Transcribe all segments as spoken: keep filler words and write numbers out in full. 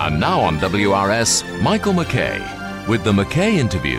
And now on W R S, Michael McKay with the McKay Interview.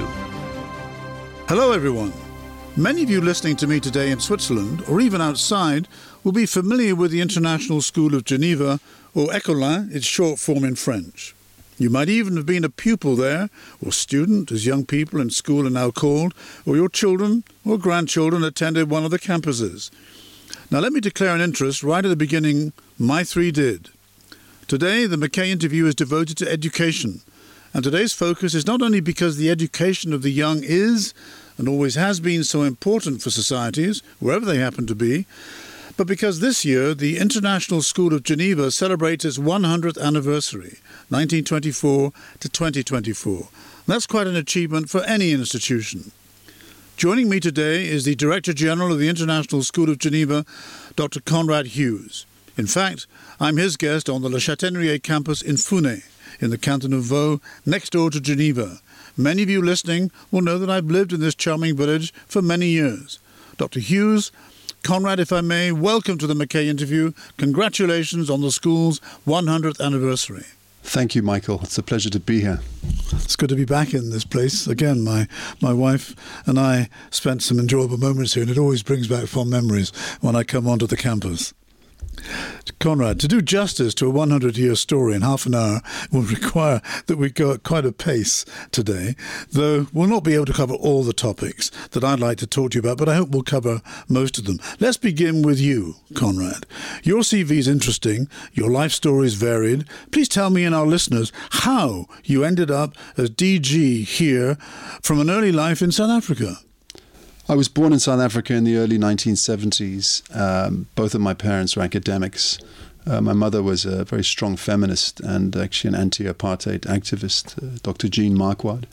Hello everyone. Many of you listening to me today in Switzerland or even outside will be familiar with the International School of Geneva, or Écolin, its short form in French. You might even have been a pupil there, or student, as young people in school are now called, or your children or grandchildren attended one of the campuses. Now let me declare an interest right at the beginning. My three did. Today, the McKay Interview is devoted to education. And today's focus is not only because the education of the young is and always has been so important for societies, wherever they happen to be, but because this year the International School of Geneva celebrates its one hundredth anniversary, nineteen twenty-four to twenty twenty-four. That's quite an achievement for any institution. Joining me today is the Director General of the International School of Geneva, Doctor Conrad Hughes. In fact, I'm his guest on the Le Châtaignier campus in Founé, in the canton of Vaud, next door to Geneva. Many of you listening will know that I've lived in this charming village for many years. Doctor Hughes, Conrad, if I may, welcome to the McKay Interview. Congratulations on the school's one hundredth anniversary. Thank you, Michael. It's a pleasure to be here. It's good to be back in this place. Again, my, my wife and I spent some enjoyable moments here, and it always brings back fond memories when I come onto the campus. Conrad, to do justice to a one hundred year story in half an hour will require that we go at quite a pace today, though we'll not be able to cover all the topics that I'd like to talk to you about, but I hope we'll cover most of them. Let's begin with you, Conrad. Your C V is interesting, your life story is varied. Please tell me and our listeners how you ended up as D G here from an early life in South Africa. I was born in South Africa in the early nineteen seventies. Um, both of my parents were academics. Uh, my mother was a very strong feminist and actually an anti-apartheid activist, uh, Doctor Jean Marquardt.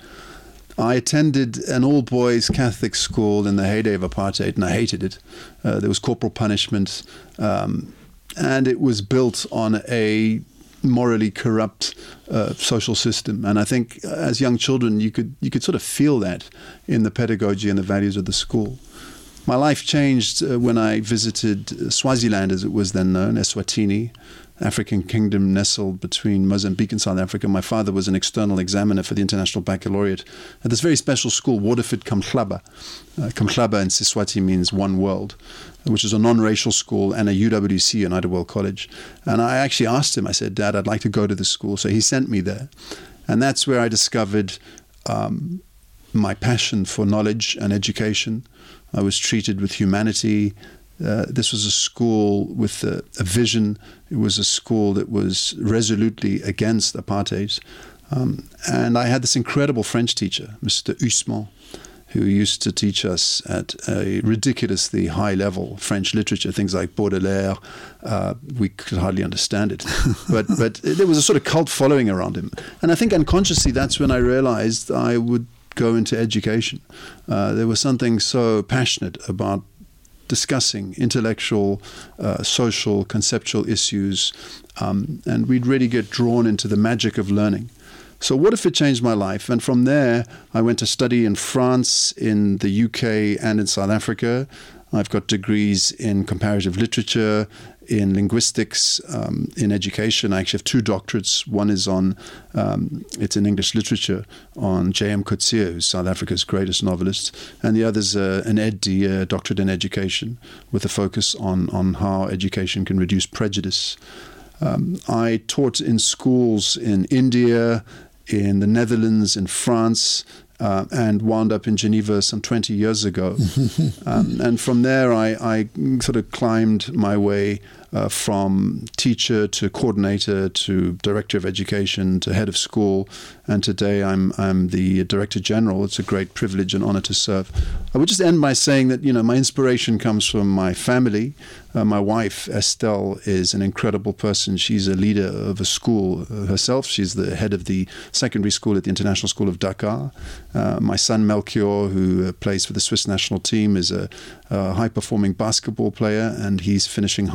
I attended an all-boys Catholic school in the heyday of apartheid, and I hated it. Uh, there was corporal punishment, um, and it was built on a morally corrupt uh, social system. And I think as young children, you could you could sort of feel that in the pedagogy and the values of the school. My life changed uh, when I visited Swaziland, as it was then known, Eswatini, African kingdom nestled between Mozambique and South Africa. My father was an external examiner for the International Baccalaureate at this very special school, Waterford Kamhlaba. Uh, Kamhlaba in Siswati means one world, which is a non-racial school and a U W C, United World College. And I actually asked him, I said, Dad, I'd like to go to this school. So he sent me there. And that's where I discovered um, my passion for knowledge and education. I was treated with humanity. Uh, this was a school with a, a vision. It was a school that was resolutely against apartheid. Um, and I had this incredible French teacher, Mister Usman, who used to teach us at a ridiculously high level French literature, things like Baudelaire. Uh, we could hardly understand it. but but there was a sort of cult following around him. And I think unconsciously that's when I realized I would go into education. Uh, there was something so passionate about discussing intellectual, uh, social, conceptual issues, um, and we'd really get drawn into the magic of learning. So what if it changed my life? And from there, I went to study in France, in the U K, and in South Africa. I've got degrees in comparative literature, in linguistics, um, in education. I actually have two doctorates. One is on, um, it's in English literature, on J M Coetzee, who's South Africa's greatest novelist. And the other's uh, an Ed D, a doctorate in education, with a focus on, on how education can reduce prejudice. Um, I taught in schools in India, in the Netherlands, in France, uh, and wound up in Geneva some twenty years ago. um, and from there, I, I sort of climbed my way uh, from teacher to coordinator to director of education to head of school. And today I'm I'm the director general. It's a great privilege and honor to serve. I would just end by saying that, you know, my inspiration comes from my family. Uh, my wife, Estelle, is an incredible person. She's a leader of a school uh, herself. She's the head of the secondary school at the International School of Dakar. Uh, my son, Melchior, who uh, plays for the Swiss national team, is a, a high-performing basketball player, and he's finishing high school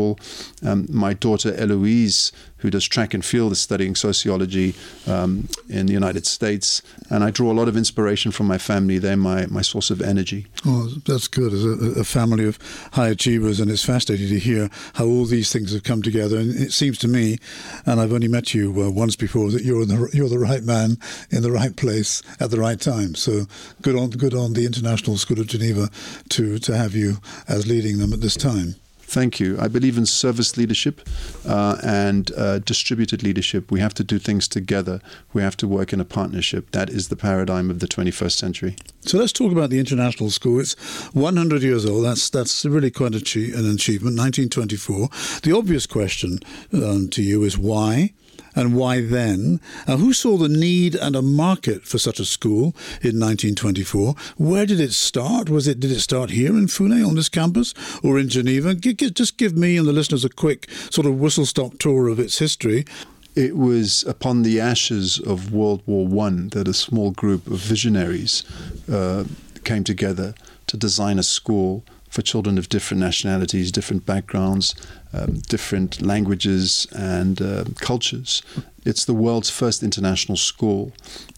school. Um, my daughter Eloise, who does track and field, is studying sociology um, in the United States. And I draw a lot of inspiration from my family. They're my, my source of energy. Oh, that's good. As a, a family of high achievers, and it's fascinating to hear how all these things have come together. And it seems to me, and I've only met you uh, once before, that you're the you're the right man in the right place at the right time. So good on good on the International School of Geneva to to have you as leading them at this time. Thank you. I believe in service leadership uh, and uh, distributed leadership. We have to do things together. We have to work in a partnership. That is the paradigm of the twenty-first century. So let's talk about the International School. It's one hundred years old. That's that's really quite an achievement, nineteen twenty-four. The obvious question um, to you is why? And why then? Uh, who saw the need and a market for such a school in nineteen twenty-four? Where did it start? Was it did it start here in Fune on this campus or in Geneva? G- g- just give me and the listeners a quick sort of whistle-stop tour of its history. It was upon the ashes of World War One that a small group of visionaries uh, came together to design a school for children of different nationalities, different backgrounds, um, different languages and uh, cultures. It's the world's first international school.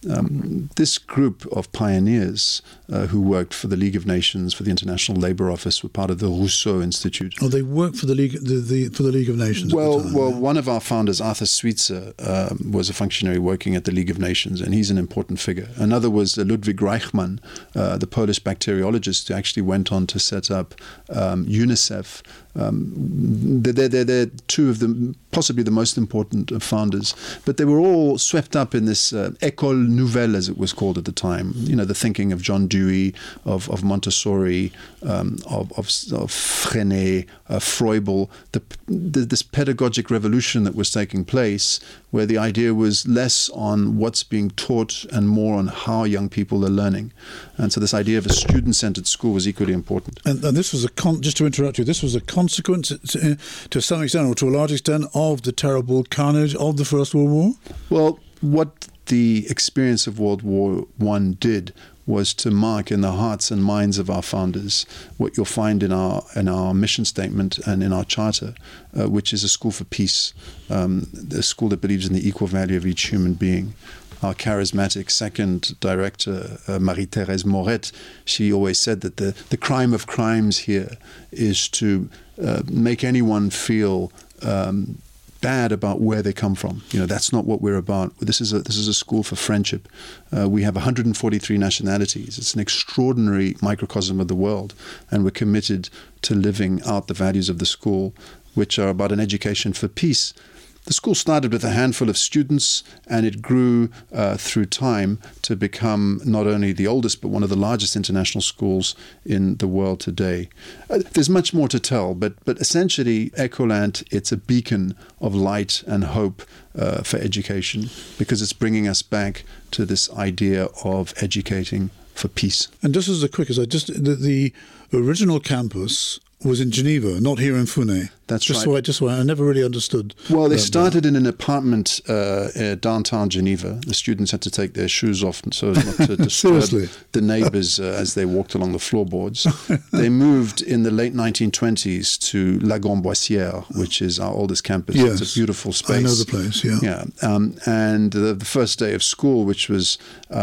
Um, this group of pioneers uh, who worked for the League of Nations, for the International Labour Office, were part of the Rousseau Institute. Oh, they worked for the League, the, the, for the League of Nations well, at the time. Well, one of our founders, Arthur Switzer, um, was a functionary working at the League of Nations, and he's an important figure. Another was uh, Ludwig Reichmann, uh, the Polish bacteriologist who actually went on to set up um, UNICEF. Um, they're, they're, they're two of the, possibly the most important founders. But they were all swept up in this uh, École Nouvelle, as it was called at the time. You know, the thinking of John Dewey, of, of Montessori, um, of, of, of Freinet, uh, Froebel, the, the, this pedagogic revolution that was taking place, where the idea was less on what's being taught and more on how young people are learning. And so this idea of a student-centered school was equally important. And, and this was a, con- just to interrupt you, this was a consequence to, to some extent, or to a large extent, of the terrible carnage of the First World War? Well, what the experience of World War One did was to mark in the hearts and minds of our founders what you'll find in our in our mission statement and in our charter, uh, which is a school for peace, um, a school that believes in the equal value of each human being. Our charismatic second director, uh, Marie-Thérèse Moret, she always said that the, the crime of crimes here is to uh, make anyone feel um, bad about where they come from. You know, that's not what we're about. This is a this is a school for friendship. Uh, we have one hundred forty-three nationalities. It's an extraordinary microcosm of the world, and we're committed to living out the values of the school, which are about an education for peace. The school started with a handful of students, and it grew uh, through time to become not only the oldest, but one of the largest international schools in the world today. Uh, there's much more to tell, but but essentially, Écolint, it's a beacon of light and hope uh, for education, because it's bringing us back to this idea of educating for peace. And just as a quick, as I just the, the original campus was in Geneva, not here in Fune. That's just right. So I, just so I never really understood. Well, they that, started in an apartment uh, uh, downtown Geneva. The students had to take their shoes off so as not to disturb the neighbors uh, as they walked along the floorboards. They moved in the late nineteen twenties to La Grande-Boissière, which is our oldest campus. Yes, it's a beautiful space. I know the place, yeah. Yeah, um, and the, the first day of school, which was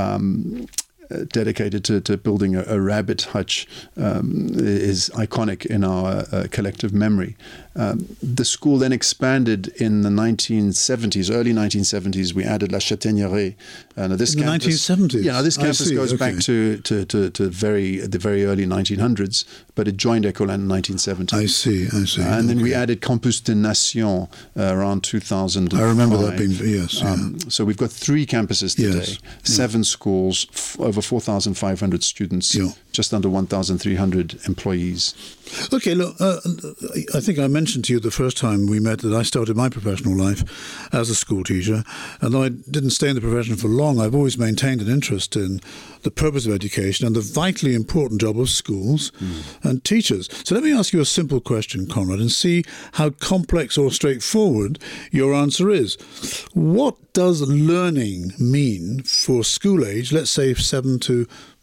Um, Uh, dedicated to, to building a, a rabbit hutch, um, is iconic in our uh, collective memory. Um, the school then expanded in the nineteen seventies, early nineteen seventies. We added La Châtaigneraie. Uh, now this in the campus, nineteen seventies? Yeah, now this campus see, goes okay. back to, to, to, to very the very early nineteen hundreds, but it joined Écolint in nineteen seventy. I see, I see. Uh, and then okay. we added Campus des Nations uh, around two thousand five. I remember that being, yes. Yeah. Um, so we've got three campuses today, Yes, seven schools, f- over four thousand five hundred students, Yeah. just under one thousand three hundred employees. Okay, look, uh, I think I mentioned to you the first time we met that I started my professional life as a school teacher, and though I didn't stay in the profession for long, I've always maintained an interest in the purpose of education and the vitally important job of schools mm. and teachers. So let me ask you a simple question, Conrad, and see how complex or straightforward your answer is. What does learning mean for school age, let's say seven to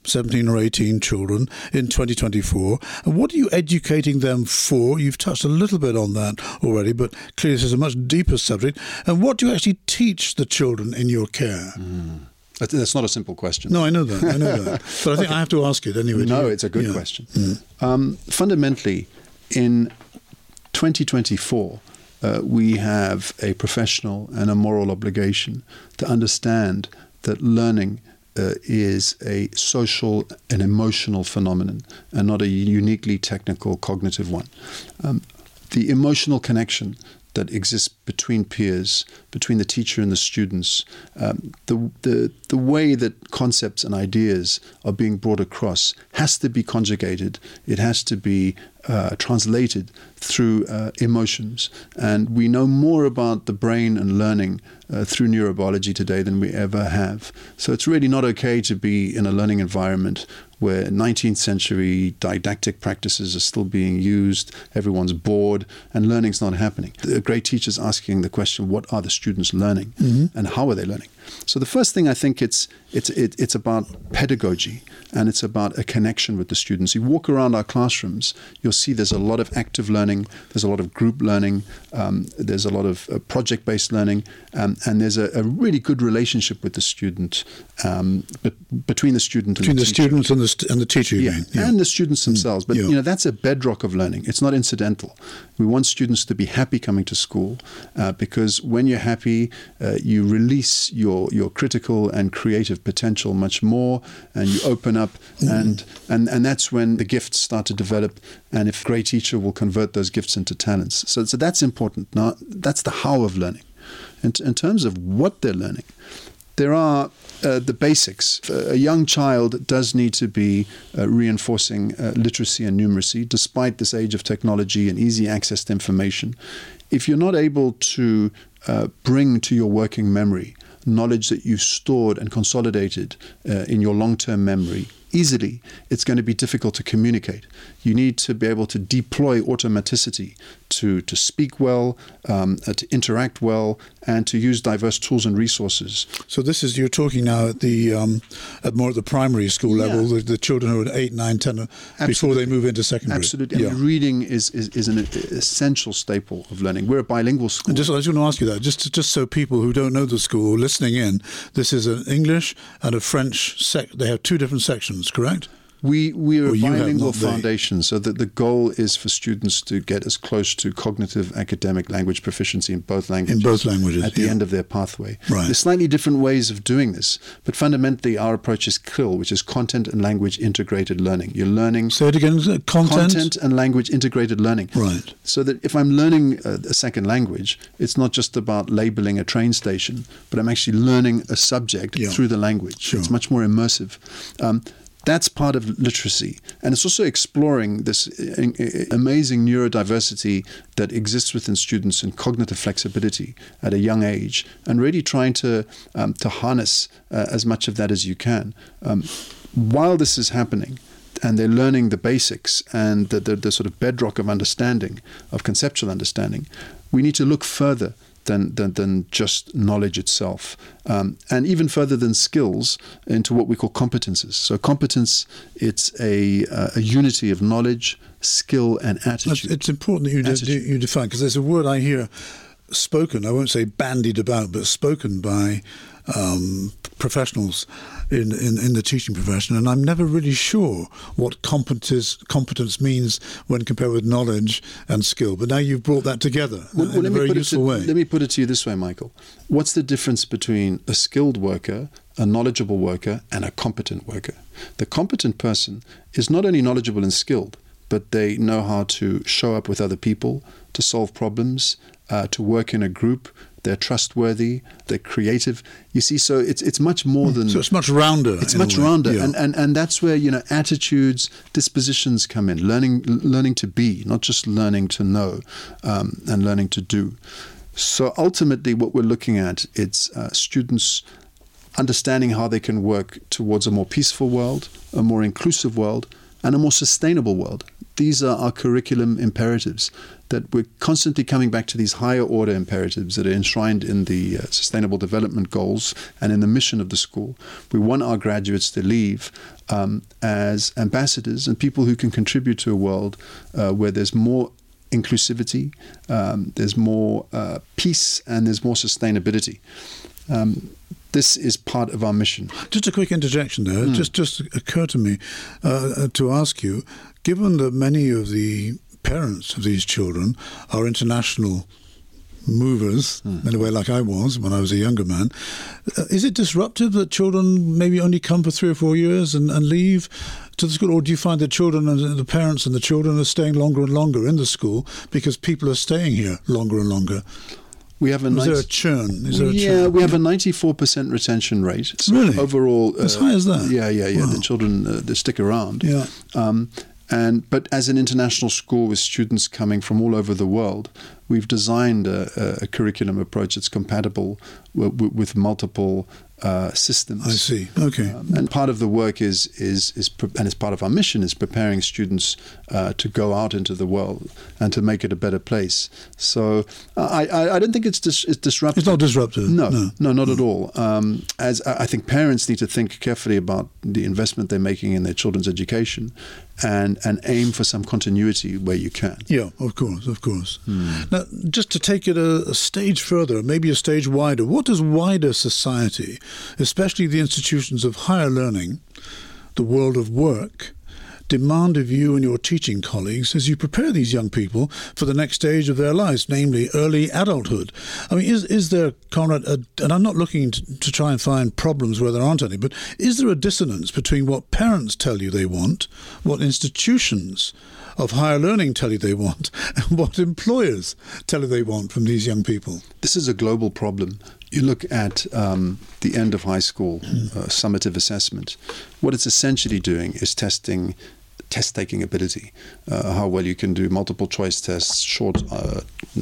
seventeen or eighteen children in twenty twenty-four. And what are you educating them for? You've touched a little bit on that already, but clearly this is a much deeper subject. And what do you actually teach the children in your care? Mm. That's not a simple question. No, I know that. I know that. But I think okay. I have to ask it anyway. No, it's a good yeah. question. Mm. Um, fundamentally, in twenty twenty-four, uh, we have a professional and a moral obligation to understand that learning uh, is a social and emotional phenomenon and not a uniquely technical cognitive one. Um, the emotional connection that exists between peers, between the teacher and the students, um, the, the the way that concepts and ideas are being brought across has to be conjugated. It has to be uh, translated through uh, emotions. And we know more about the brain and learning uh, through neurobiology today than we ever have. So it's really not okay to be in a learning environment where nineteenth century didactic practices are still being used, everyone's bored, and learning's not happening. The great teachers asking the question, what are the students learning, mm-hmm. and how are they learning? So the first thing, I think it's it's it, it's about pedagogy, and it's about a connection with the students. You walk around our classrooms, you'll see there's a lot of active learning, there's a lot of group learning, um, there's a lot of uh, project-based learning, um, and there's a, a really good relationship with the student, um, but between the student between and the, the teacher. students and the st- and the teacher, you yeah. mean? Yeah, and the students themselves. But yeah. you know, that's a bedrock of learning. It's not incidental. We want students to be happy coming to school, uh, because when you're happy, uh, you release your your critical and creative potential much more, and you open up, mm. and and and that's when the gifts start to develop. And if a great teacher will convert those gifts into talents, so so that's important. Now that's the how of learning. In, in terms of what they're learning, there are uh, the basics. A young child does need to be uh, reinforcing uh, literacy and numeracy, despite this age of technology and easy access to information. If you're not able to uh, bring to your working memory knowledge that you've stored and consolidated uh, in your long-term memory easily, it's going to be difficult to communicate. You need to be able to deploy automaticity to, to speak well, um, uh, to interact well, and to use diverse tools and resources. So this is, you're talking now at the um, at more at the primary school level, yeah. the, the children who are eight, nine, ten, Absolutely. Before they move into secondary. Absolutely. Yeah. And reading is, is, is an essential staple of learning. We're a bilingual school. And just, I was going to ask you that, just just so people who don't know the school listening in, this is an English and a French sec. They have two different sections, correct? We we are or a bilingual have, foundation, so that the goal is for students to get as close to cognitive academic language proficiency in both languages. In both languages, at the yeah. end of their pathway. Right. There's slightly different ways of doing this, but fundamentally our approach is C I L, which is content and language integrated learning. You're learning. Say it again. Content, content and language integrated learning. Right. So that if I'm learning a, a second language, it's not just about labeling a train station, but I'm actually learning a subject yeah. through the language. Sure. It's much more immersive. Um, That's part of literacy. And it's also exploring this amazing neurodiversity that exists within students and cognitive flexibility at a young age, and really trying to um, to harness uh, as much of that as you can. Um, while this is happening, and they're learning the basics and the, the, the sort of bedrock of understanding, of conceptual understanding, we need to look further Than, than, than just knowledge itself, um, and even further than skills, into what we call competences. So competence, it's a, uh, a unity of knowledge, skill, and attitude. It's important that you, de- you define, because there's a word I hear spoken, I won't say bandied about, but spoken by um, professionals in, in, in the teaching profession, and I'm never really sure what competence competence means when compared with knowledge and skill. But now you've brought that together well, in well, a very useful to, way. Let me put it to you this way, Michael. What's the difference between a skilled worker, a knowledgeable worker, and a competent worker? The competent person is not only knowledgeable and skilled, but they know how to show up with other people, to solve problems, uh, to work in a group. They're trustworthy, they're creative. You see, so it's it's much more than... So it's much rounder. It's much rounder. Yeah. And, and and that's where, you know, attitudes, dispositions come in. Learning learning to be, not just learning to know, um, and learning to do. So ultimately what we're looking at, it's uh, students understanding how they can work towards a more peaceful world, a more inclusive world, and a more sustainable world. These are our curriculum imperatives, that we're constantly coming back to these higher order imperatives that are enshrined in the uh, Sustainable Development Goals and in the mission of the school. We want our graduates to leave um, as ambassadors and people who can contribute to a world uh, where there's more inclusivity, um, there's more uh, peace, and there's more sustainability. Um, this is part of our mission. Just a quick interjection there. Mm. Just just occurred to me uh, to ask you, given that many of the parents of these children are international movers, mm. in a way like I was when I was a younger man, uh, is it disruptive that children maybe only come for three or four years and, and leave to the school? Or do you find the children and the parents and the children are staying longer and longer in the school because people are staying here longer and longer? We have a Is nice, there a churn? Is there a yeah, churn? we have a ninety-four percent retention rate. So really? Overall, as uh, high as that? Yeah, yeah, yeah. Wow. The children uh, they stick around. Yeah. Um, and but as an international school with students coming from all over the world, we've designed a, a curriculum approach that's compatible w- with multiple uh, systems. I see. Okay. Um, and part of the work is is is pre- and it's part of our mission is preparing students uh, to go out into the world and to make it a better place. So I I, I don't think it's dis- it's disruptive. It's not disruptive. No, no, no not no. at all. Um, as I think parents need to think carefully about the investment they're making in their children's education, and and aim for some continuity where you can. Yeah, of course, of course. Hmm. Now, just to take it a, a stage further, maybe a stage wider, what does wider society, especially the institutions of higher learning, the world of work, demand of you and your teaching colleagues as you prepare these young people for the next stage of their lives, namely early adulthood? I mean, is is there, Conrad, a, and I'm not looking to, to try and find problems where there aren't any, but is there a dissonance between what parents tell you they want, what institutions of higher learning tell you they want, and what employers tell you they want from these young people? This is a global problem. You look at um, the end of high school uh, summative assessment. What it's essentially doing is testing test-taking ability, uh, how well you can do multiple choice tests, short uh,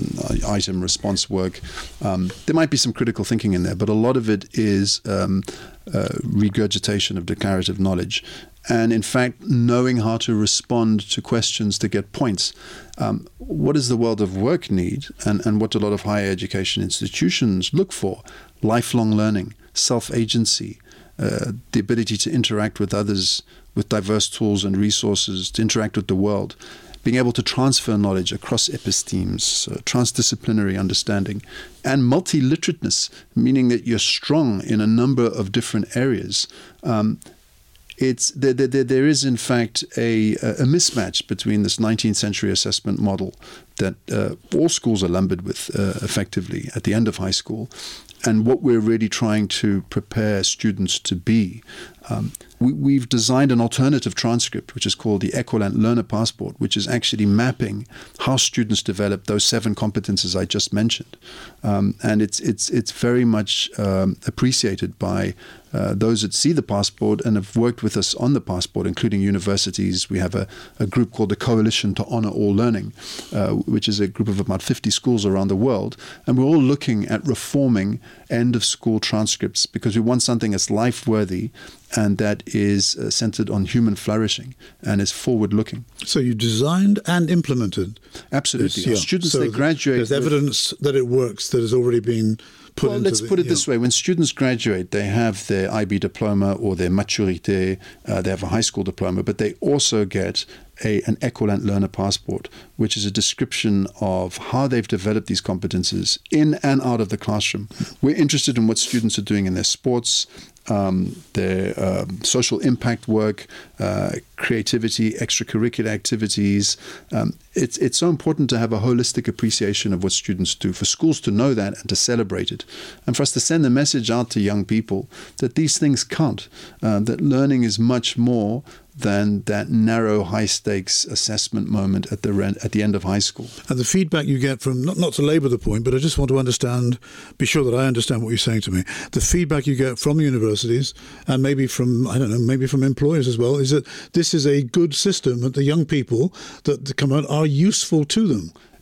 item response work. Um, there might be some critical thinking in there, but a lot of it is um, uh, regurgitation of declarative knowledge. And in fact, knowing how to respond to questions to get points. Um, what does the world of work need? And, and what do a lot of higher education institutions look for? Lifelong learning, self-agency, uh, the ability to interact with others with diverse tools and resources, to interact with the world, being able to transfer knowledge across epistemes, uh, transdisciplinary understanding, and multiliterateness, meaning that you're strong in a number of different areas. Um, It's there, there, there is, in fact, a, a mismatch between this nineteenth century assessment model that uh, all schools are lumbered with uh, effectively at the end of high school and what we're really trying to prepare students to be. Um, we, we've designed an alternative transcript, which is called the Equivalent Learner Passport, which is actually mapping how students develop those seven competences I just mentioned. Um, and it's it's it's very much um, appreciated by uh, those that see the passport and have worked with us on the passport, including universities. We have a, a group called the Coalition to Honor All Learning, uh, which is a group of about fifty schools around the world. And we're all looking at reforming end-of-school transcripts because we want something that's life-worthy and that is uh, centered on human flourishing and is forward-looking. So you designed and implemented. Absolutely. This, yeah. Students, so they graduate. There's with, evidence that it works that has already been put well, into let's the, put it yeah. this way. When students graduate, they have their I B diploma or their maturité, uh, they have a high school diploma, but they also get a, an Equivalent Learner Passport, which is a description of how they've developed these competences in and out of the classroom. We're interested in what students are doing in their sports, um, their um, social impact work, uh, creativity, extracurricular activities. Um, it's it's so important to have a holistic appreciation of what students do, for schools to know that and to celebrate it, and for us to send the message out to young people that these things count, uh, that learning is much more than that narrow, high-stakes assessment moment at the re- at the end of high school. And the feedback you get from, not, not to labour the point, but I just want to understand, be sure that I understand what you're saying to me. The feedback you get from the universities and maybe from, I don't know, maybe from employers as well, is that this is a good system, that the young people that come out are useful to them.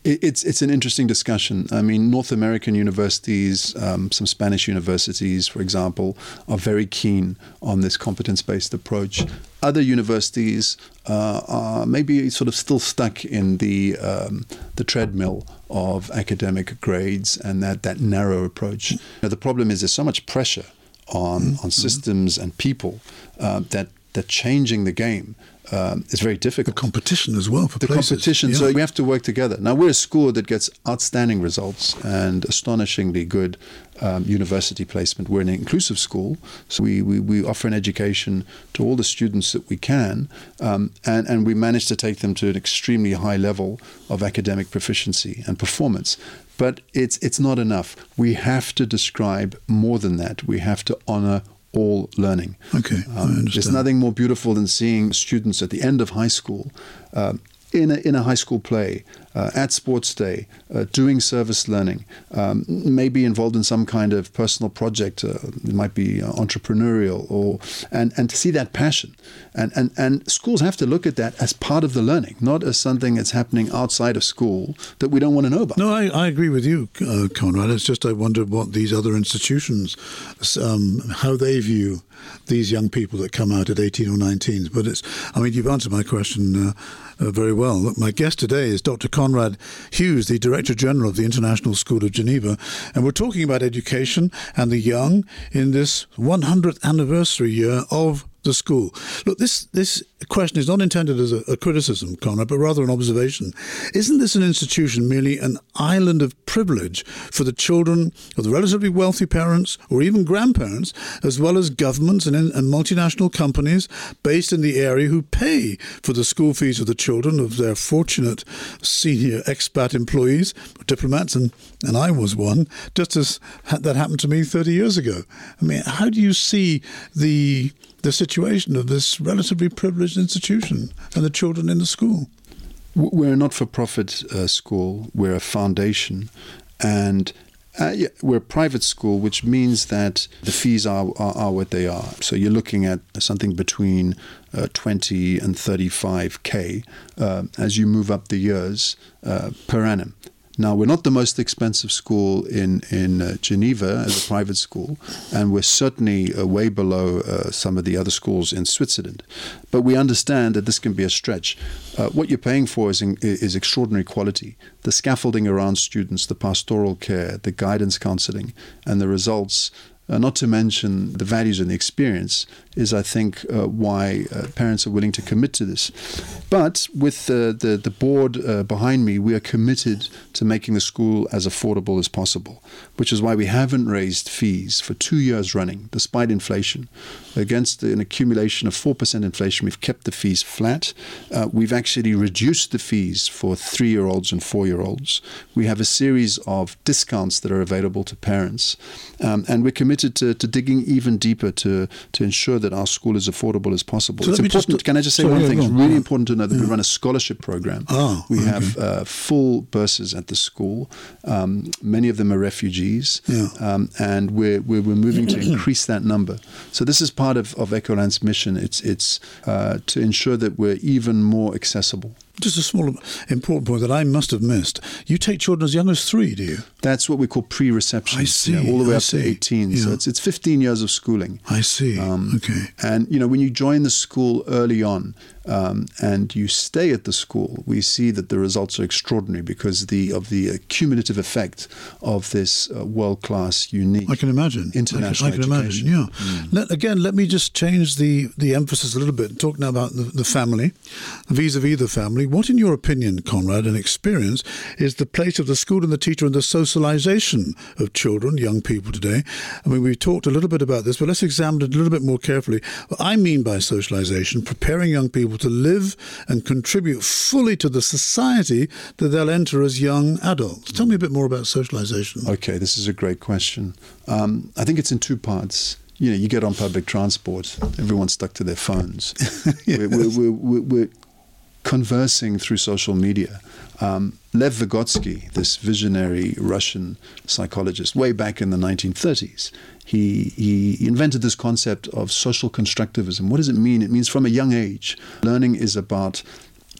It's it's an interesting discussion. I mean, North American universities, um, some Spanish universities, for example, are very keen on this competence-based approach. Other universities uh, are maybe sort of still stuck in the um, the treadmill of academic grades and that, that narrow approach. Now, the problem is there's so much pressure on mm-hmm. on systems and people uh, that that changing the game Um, it's very difficult. The competition as well for the places. competition. Yeah. So we have to work together. Now we're a school that gets outstanding results and astonishingly good um, university placement. We're an inclusive school, so we, we, we offer an education to all the students that we can, um, and and we manage to take them to an extremely high level of academic proficiency and performance. But it's it's not enough. We have to describe more than that. We have to honor all learning. Okay, um, I understand. There's nothing more beautiful than seeing students at the end of high school uh, in a, in a high school play, uh, at sports day, uh, doing service learning, um, maybe involved in some kind of personal project. Uh, it might be uh, entrepreneurial, or and, and to see that passion. And, and, and schools have to look at that as part of the learning, not as something that's happening outside of school that we don't want to know about. No, I, I agree with you, uh, Conrad. It's just I wondered what these other institutions, um, how they view these young people that come out at eighteen or nineteen. But it's, I mean, you've answered my question uh, uh, very well. Look, my guest today is Doctor Conrad Hughes, the Director General of the International School of Geneva, and we're talking about education and the young in this one hundredth anniversary year of the school. Look, this this question is not intended as a, a criticism, Conrad, but rather an observation. Isn't this an institution merely an island of privilege for the children of the relatively wealthy parents or even grandparents, as well as governments and, and multinational companies based in the area who pay for the school fees of the children of their fortunate senior expat employees, diplomats, and, and I was one, just as that happened to me thirty years ago. I mean, how do you see the the situation of this relatively privileged institution and the children in the school? We're a not-for-profit uh, school. We're a foundation, and uh, yeah, we're a private school, which means that the fees are, are, are what they are. So you're looking at something between uh, twenty and thirty-five K uh, as you move up the years uh, per annum. Now, we're not the most expensive school in, in uh, Geneva as a private school, and we're certainly uh, way below uh, some of the other schools in Switzerland. But we understand that this can be a stretch. Uh, what you're paying for is, in, is extraordinary quality. The scaffolding around students, the pastoral care, the guidance counseling, and the results, Uh, not to mention the values and the experience, is, I think, uh, why uh, parents are willing to commit to this. But with uh, the, the board uh, behind me, we are committed to making the school as affordable as possible, which is why we haven't raised fees for two years running, despite inflation. Against an accumulation of four percent inflation, we've kept the fees flat. Uh, we've actually reduced the fees for three-year-olds and four-year-olds. We have a series of discounts that are available to parents, um, and we're committed To, to digging even deeper to to ensure that our school is affordable as possible. So it's important. Just, can I just say sorry, one yeah, thing? It's on. really yeah. important to know that yeah. we run a scholarship program. Oh, we okay. have uh, full burses at the school. Um, many of them are refugees, yeah. um, and we're, we're we're moving to increase that number. So this is part of of Ecoland's mission. It's it's uh, to ensure that we're even more accessible. Just a small important point that I must have missed. You take children as young as three, do you? That's what we call pre-reception. I see. Yeah, all the way I up see. to eighteen. Yeah. So it's it's fifteen years of schooling. I see. Um, okay. And, you know, when you join the school early on um, and you stay at the school, we see that the results are extraordinary because the of the cumulative effect of this uh, world-class, unique, I can imagine. international I can, I can education. imagine, yeah. Mm. Let, again, let me just change the, the emphasis a little bit and talk now about the, the family, vis-a-vis the family. What, in your opinion, Conrad, and experience, is the place of the school and the teacher in the socialization of children, young people today? I mean, we've talked a little bit about this, but let's examine it a little bit more carefully. What I mean by socialization, preparing young people to live and contribute fully to the society that they'll enter as young adults. Tell me a bit more about socialization. Okay, this is a great question. Um, I think it's in two parts. You know, you get on public transport, everyone's stuck to their phones. Yes. we're, we're, we're, we're conversing through social media. Um, Lev Vygotsky, this visionary Russian psychologist, way back in the nineteen thirties, he, he invented this concept of social constructivism. What does it mean? It means from a young age, learning is about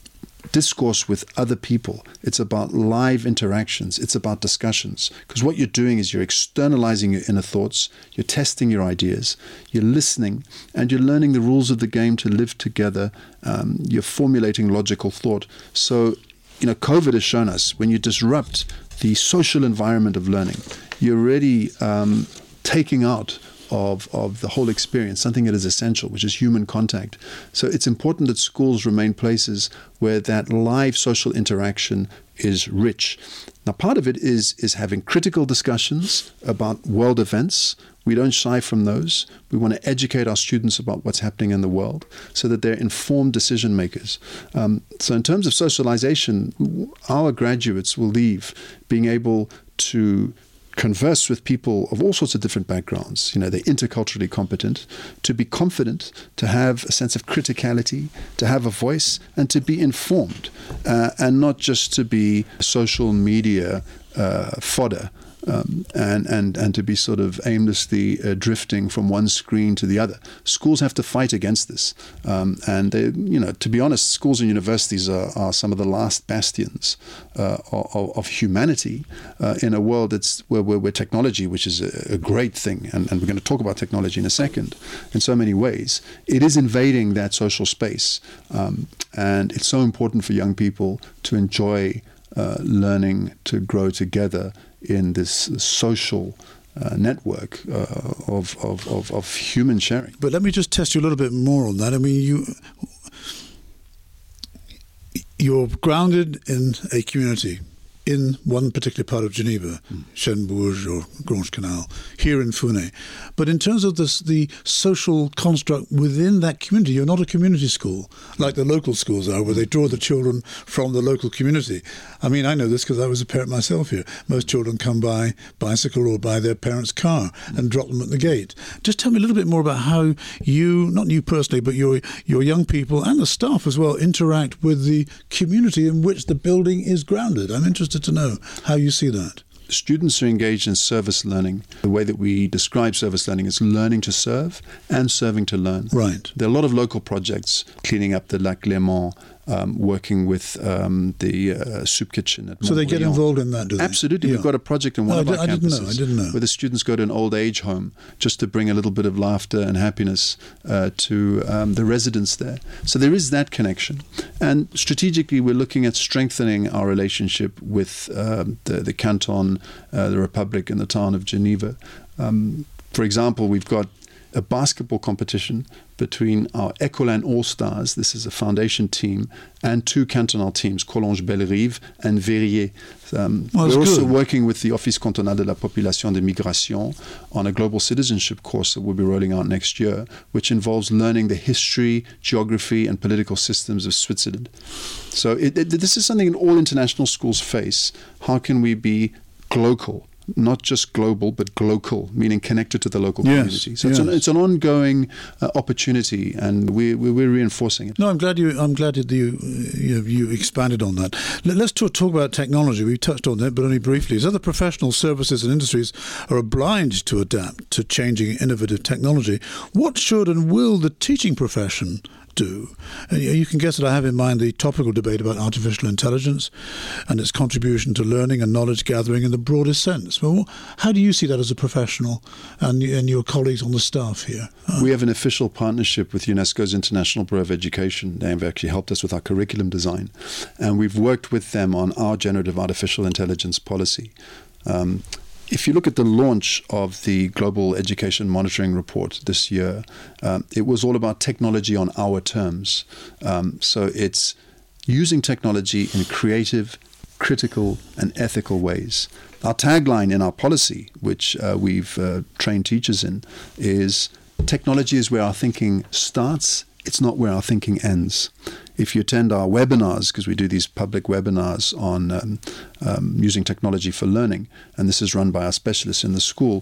discourse with other people. It's about live interactions. It's about discussions. Because what you're doing is you're externalizing your inner thoughts, you're testing your ideas, you're listening, and you're learning the rules of the game to live together. Um, you're formulating logical thought. So, you know, COVID has shown us when you disrupt the social environment of learning, you're already um, taking out Of, of the whole experience, something that is essential, which is human contact. So it's important that schools remain places where that live social interaction is rich. Now, part of it is is having critical discussions about world events. We don't shy from those. We want to educate our students about what's happening in the world so that they're informed decision makers. Um, so in terms of socialization, our graduates will leave being able to converse with people of all sorts of different backgrounds. You know, they're interculturally competent, to be confident, to have a sense of criticality, to have a voice, and to be informed, uh, and not just to be social media uh, fodder. Um, and, and, and to be sort of aimlessly uh, drifting from one screen to the other. Schools have to fight against this. Um, and, they, you know, to be honest, schools and universities are, are some of the last bastions uh, of, of humanity uh, in a world that's where, where, where technology, which is a, a great thing, and, and we're going to talk about technology in a second, in so many ways, it is invading that social space. Um, and it's so important for young people to enjoy uh, learning to grow together in this social uh, network uh, of, of, of, of human sharing. But let me just test you a little bit more on that. I mean, you, you're grounded in a community in one particular part of Geneva, mm. Cherbourg or Grange Canal, here in Fune. But in terms of this, the social construct within that community, you're not a community school like the local schools are, where they draw the children from the local community. I mean, I know this because I was a parent myself here. Most children come by bicycle or by their parents' car and drop them at the gate. Just tell me a little bit more about how you, not you personally, but your your young people and the staff as well, interact with the community in which the building is grounded. I'm interested to know how you see that. Students are engaged in service learning. The way that we describe service learning is learning to serve and serving to learn. Right. There are a lot of local projects, cleaning up the Lac Léman, um, working with um, the uh, soup kitchen at So they get involved in that, do they? Absolutely. Yeah. We've got a project in one no, of I our I campuses didn't know. I didn't know. where the students go to an old age home just to bring a little bit of laughter and happiness uh, to um, the residents there. So there is that connection. And strategically, we're looking at strengthening our relationship with um, the, the canton, uh, the Republic, and the town of Geneva. Um, for example, we've got a basketball competition between our Ecolan All-Stars, this is a foundation team, and two cantonal teams, Collonges-Bellerive and Verrier. Um, well, we're also good. working with the Office Cantonal de la Population de Migration on a global citizenship course that we'll be rolling out next year, which involves learning the history, geography, and political systems of Switzerland. So it, it, this is something that all international schools face. How can we be global? Not just global, but glocal, meaning connected to the local yes, community. So yes. it's, an, it's an ongoing uh, opportunity, and we, we, we're reinforcing it. No, I'm glad you. I'm glad that you you, you expanded on that. Let, let's talk, talk about technology. We touched on that, but only briefly. As other professional services and industries are obliged to adapt to changing innovative technology, what should and will the teaching profession do? And you can guess that I have in mind the topical debate about artificial intelligence and its contribution to learning and knowledge gathering in the broadest sense. Well, how do you see that as a professional and, and your colleagues on the staff here? Uh, we have an official partnership with UNESCO's International Bureau of Education. They have actually helped us with our curriculum design, and we've worked with them on our generative artificial intelligence policy. Um, If you look at the launch of the Global Education Monitoring Report this year, um, it was all about technology on our terms. Um, so it's using technology in creative, critical, and ethical ways. Our tagline in our policy, which uh, we've uh, trained teachers in, is technology is where our thinking starts, it's not where our thinking ends. If you attend our webinars, because we do these public webinars on um, um, using technology for learning, and this is run by our specialists in the school,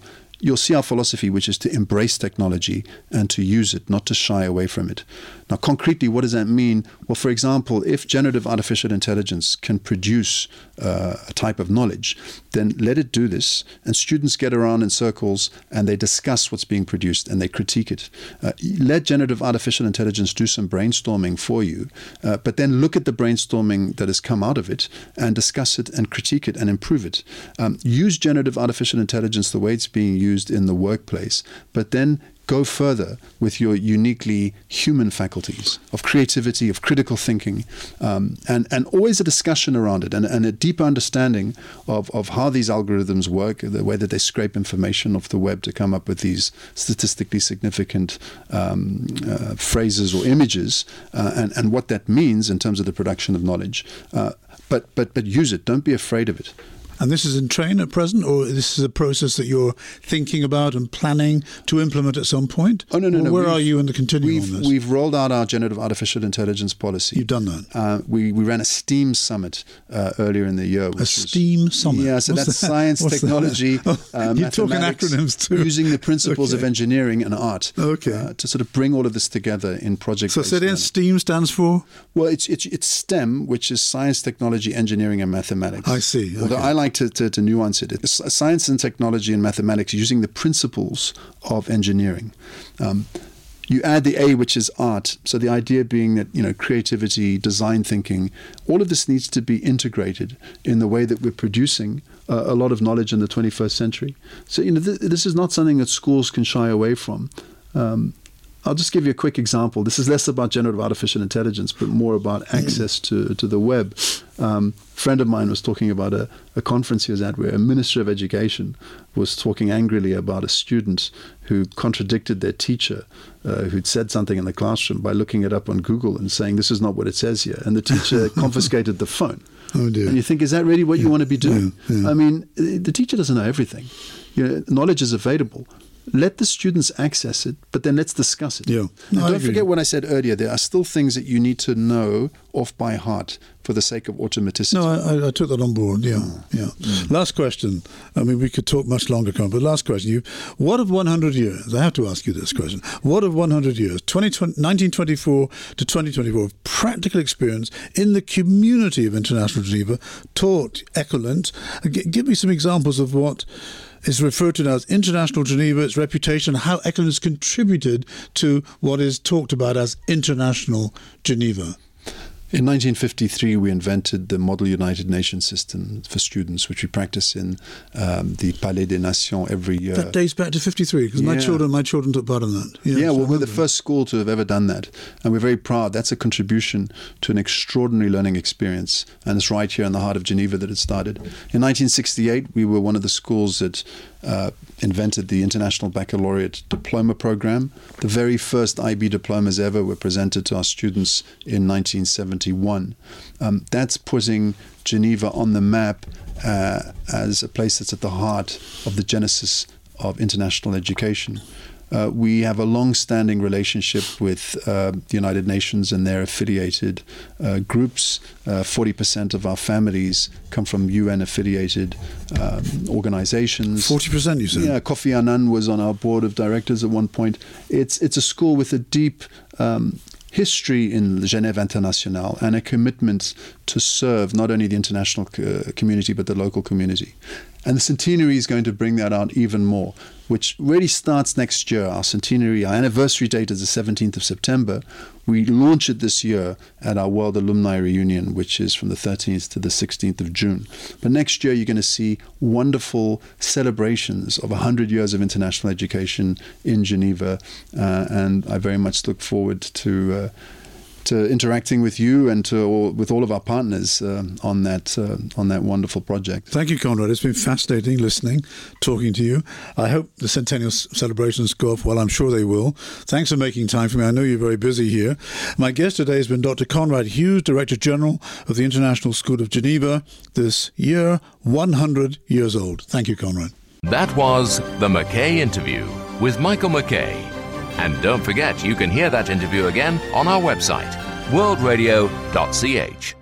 you'll see our philosophy, which is to embrace technology and to use it, not to shy away from it. Now, concretely, what does that mean? Well, for example, if generative artificial intelligence can produce uh, a type of knowledge, then let it do this, and students get around in circles and they discuss what's being produced and they critique it. Uh, let generative artificial intelligence do some brainstorming for you, uh, but then look at the brainstorming that has come out of it and discuss it and critique it and improve it. Um, use generative artificial intelligence the way it's being used in the workplace, but then go further with your uniquely human faculties of creativity, of critical thinking, um, and, and always a discussion around it and, and a deeper understanding of, of how these algorithms work, the way that they scrape information off the web to come up with these statistically significant um, uh, phrases or images, uh, and, and what that means in terms of the production of knowledge. Uh, but, but, but use it. Don't be afraid of it. And this is in train at present, or this is a process that you're thinking about and planning to implement at some point? Oh, no, no, or no. Where we've, are you in the continuum we've, on this? We've rolled out our generative artificial intelligence policy. You've done that? Uh, we, we ran a STEAM summit uh, earlier in the year. Which a STEAM was, summit? Yeah, so What's that's that? science, What's technology, oh, uh, you're talking acronyms too. Using the principles okay. of engineering and art okay. uh, to sort of bring all of this together in projects. So, so then STEAM stands for? Well, it's, it's, it's STEM, which is science, technology, engineering, and mathematics. I see. Okay. Although I like to, to, to nuance it. It's science and technology and mathematics using the principles of engineering. Um, you add the A, which is art. So the idea being that, you know, creativity, design thinking, all of this needs to be integrated in the way that we're producing uh, a lot of knowledge in the twenty-first century. So, you know, th- this is not something that schools can shy away from. Um, I'll just give you a quick example. This is less about generative artificial intelligence, but more about access to, to the web. Um, a friend of mine was talking about a, a conference he was at where a minister of education was talking angrily about a student who contradicted their teacher, uh, who'd said something in the classroom by looking it up on Google and saying, this is not what it says here. And the teacher confiscated the phone. Oh dear. And you think, is that really what yeah. you want to be doing? Yeah. Yeah. I mean, the teacher doesn't know everything. You know, knowledge is available. Let the students access it, but then let's discuss it. Yeah. No, I don't agree. forget what I said earlier. There are still things that you need to know off by heart for the sake of automaticity. No, I, I took that on board. Yeah, mm. yeah. Mm. Last question. I mean, we could talk much longer, Con, but last question. You, what of one hundred years? I have to ask you this question. What of one hundred years, nineteen twenty-four to twenty twenty-four, of practical experience in the community of International Geneva taught Ecolint? G- give me some examples of what is referred to now as International Geneva, its reputation, how Ecolint has contributed to what is talked about as International Geneva. In nineteen fifty-three, we invented the Model United Nations system for students, which we practice in um, the Palais des Nations every year. That dates back to fifty-three, because my Yeah. children, my children took part in that. Yeah, Yes, I well, we're remember. the first school to have ever done that, and we're very proud. That's a contribution to an extraordinary learning experience, and it's right here in the heart of Geneva that it started. In nineteen sixty-eight, we were one of the schools that uh, invented the International Baccalaureate Diploma Program. The very first I B diplomas ever were presented to our students in nineteen seventy-one. Um, that's putting Geneva on the map uh, as a place that's at the heart of the genesis of international education. Uh, we have a long-standing relationship with uh, the United Nations and their affiliated uh, groups. Uh, forty percent of our families come from U N-affiliated um, organizations. forty percent, you said? Yeah, Kofi Annan was on our board of directors at one point. It's, it's a school with a deep um, history in the Genève International and a commitment to serve not only the international uh, community but the local community. And the centenary is going to bring that out even more, which really starts next year. Our centenary, our anniversary date is the seventeenth of September. We launch it this year at our World Alumni Reunion, which is from the thirteenth to the sixteenth of June. But next year, you're going to see wonderful celebrations of one hundred years of international education in Geneva. Uh, and I very much look forward to uh, to interacting with you and to all, with all of our partners uh, on that uh, on that wonderful project. Thank you, Conrad. It's been fascinating listening, talking to you. I hope the centennial c- celebrations go off well. I'm sure they will. Thanks for making time for me. I know you're very busy here. My guest today has been Doctor Conrad Hughes, Director General of the International School of Geneva, this year one hundred years old. Thank you, Conrad. That was The McKay Interview with Michael McKay. And don't forget, you can hear that interview again on our website, world radio dot c h.